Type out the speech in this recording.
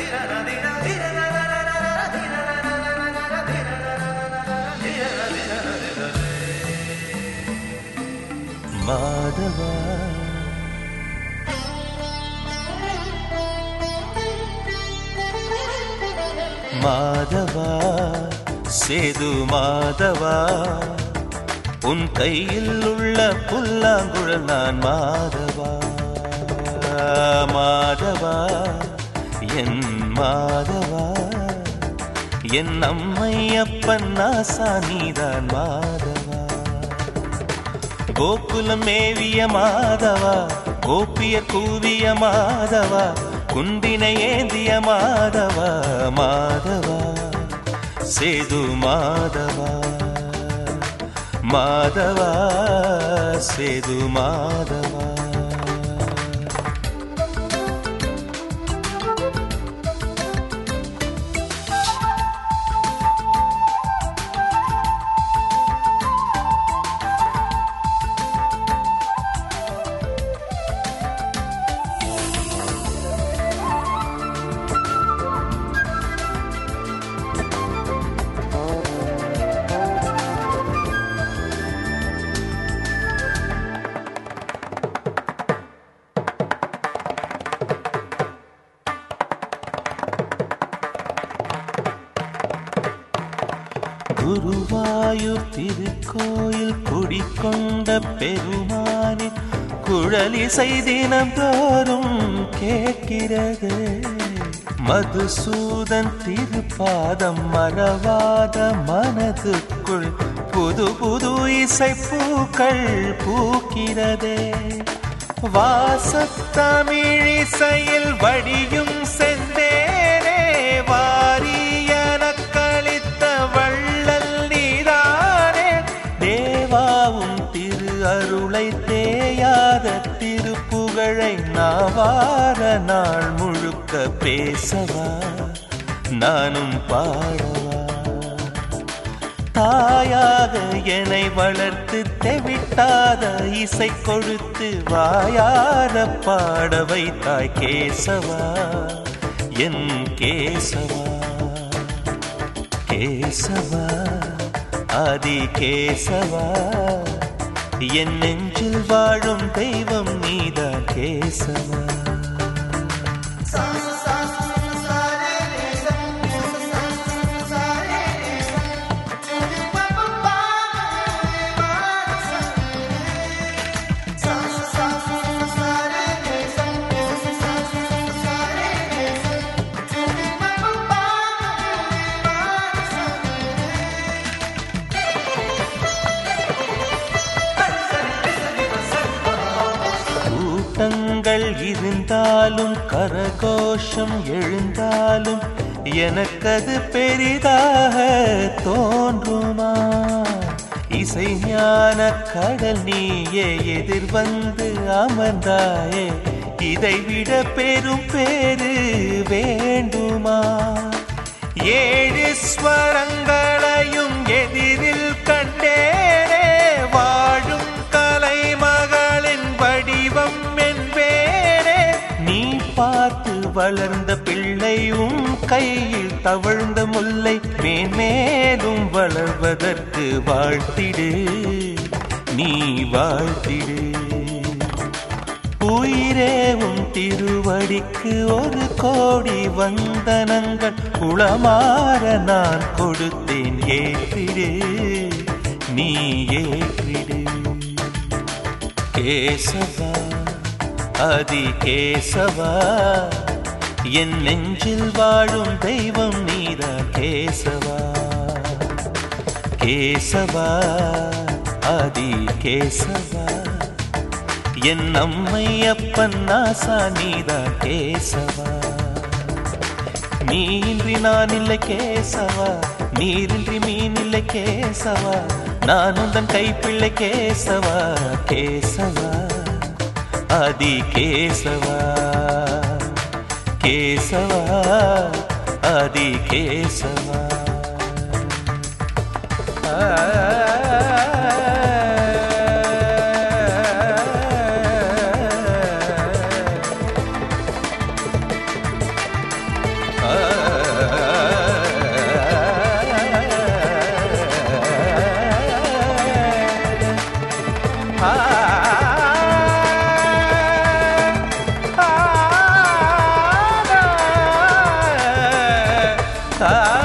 மாதவா மாதவா சேது மாதவா உன் கையில் உள்ள புல்லாங்குழல் நான் மாதவா மாதவா என் மாதவா என் அம்மையப்பன் நாசா நீதான் மாதவா கோகுலம் மேவிய மாதவா கோபிய கூவிய மாதவா குந்தினை ஏந்திய மாதவா மாதவா சேது மாதவா மாதவா சேது மாதவா குருவாயூர் திருக்கோயில் குடிக்கொண்ட பெருமானின் குழலிசை தினம் தோறும் கேட்கிறது மதுசூதன் திருப்பாதம் மறவாத மனதுக்குள் புது புது இசை பூக்கள் பூக்கிறதே வாசத்தமிழிசையில் வடியும் செந்தேனே வாரியன கழித்த வள்ளல் நீதானே தேவாவும் திரு அருளை தேயாத திருப்புகழை நாவார நாள் முழுக்க பேசவா நானும் பாடவா தாயாக என்னை வளர்த்து தெவிட்டாத இசை கொடுத்து வாயார பாட வைத்தாய் கேசவா என் கேசவா கேசவா ஆதி கேசவா என் நெஞ்சில் வாழும் தெய்வம் நீதான் கேசவா கூட்டங்கள் இருந்தாலும் கரகோஷம் எழுந்தாலும் எனக்கது பெரிதாக தோன்றுமா இசை ஞான கடல் நீயே எதிர் வந்து அமர்ந்தாயே இதைவிட பெரும் பேரு வேண்டுமா ஏழு ஸ்வரங்களையும் எதிரில் கண்டேனே வாழும் கலைமகளின் வடிவம் என்பேனே நீ பார்த்து வளர்ந்த பிள்ளையும் கையில் தவழ்ந்த முல்லை மேன்மேலும் வளர்வதற்கு வாழ்த்திடு நீ வாழ்த்திடு உயிரே உன் திருவடிக்கு ஒரு கோடி வந்தனங்கள் உளமாற நான் கொடுத்தேன் ஏற்றிடு நீ ஏற்றிடு கேசவா ஆதி கேசவா என் நெஞ்சில் வாழும் தெய்வம் நீதான் கேசவா கேசவா ஆதி கேசவா என் அம்மையப்பன் நாசா நீதான் கேசவா நீயின்றி நான் இல்லை கேசவா நீரின்றி மீன் இல்லை கேசவா நான் உந்தன் கைப்பிள்ளை கேசவா கேசவா ஆதி கேசவா கேசவா ஆதி கேசவா ஆ, ஆ, ஆ, ஆ.